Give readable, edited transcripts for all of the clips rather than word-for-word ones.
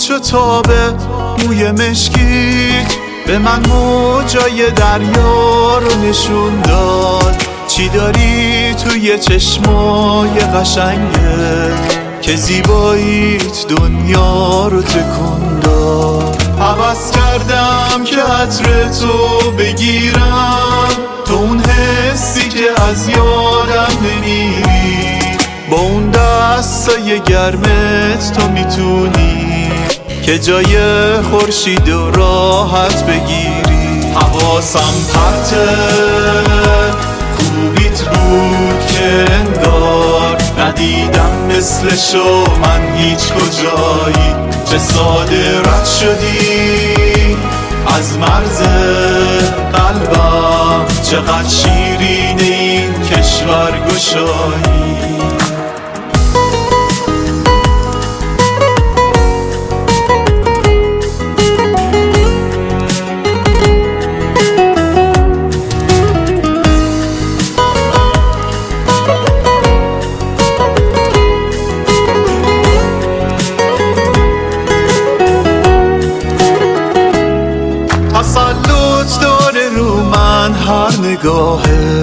چو تابه موی مشکیت به من موجای دریا رو نشون داد. چی داری توی چشمای قشنگت که زیباییت دنیا رو تکون داد. هوس کردم که عطر تو بگیرم، تو اون حسی که از یادم نمیری. با اون دستای گرمت تو میتونی که جای خورشید و راحت بگیری. حواسم پرته خوبیت بود که انگار ندیدم مثلشو من هیچ کجایی. چه ساده رد شدی از مرز قلبم، چقدر شیرین این کشور گشایی. تسلط داره رو من هر نگاهه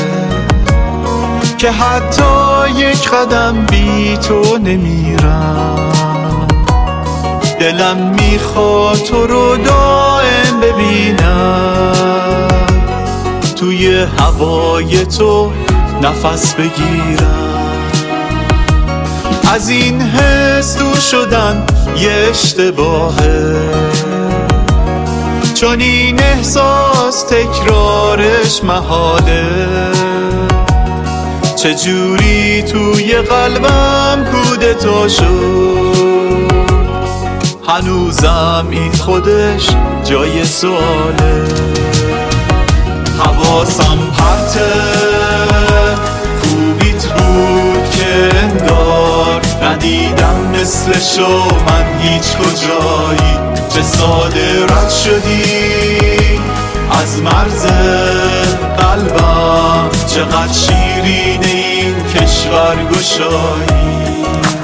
که حتی یک قدم بی تو نمیرم. دلم میخواد تو رو دائم ببینم، توی هوای تو نفس بگیرم. از این حس دور شدن یه اشتباهه، چون این احساس تکرارش محاله. چجوری توی قلبم کودتا شد، هنوزم این خودش جای سواله. حواسم پرته خوبیت بود که انگار ندیدم مثلشو من هیچ کجایی. چه ساده رد شدی از مرز قلبم، چقدر شیرین این کشور گشایی.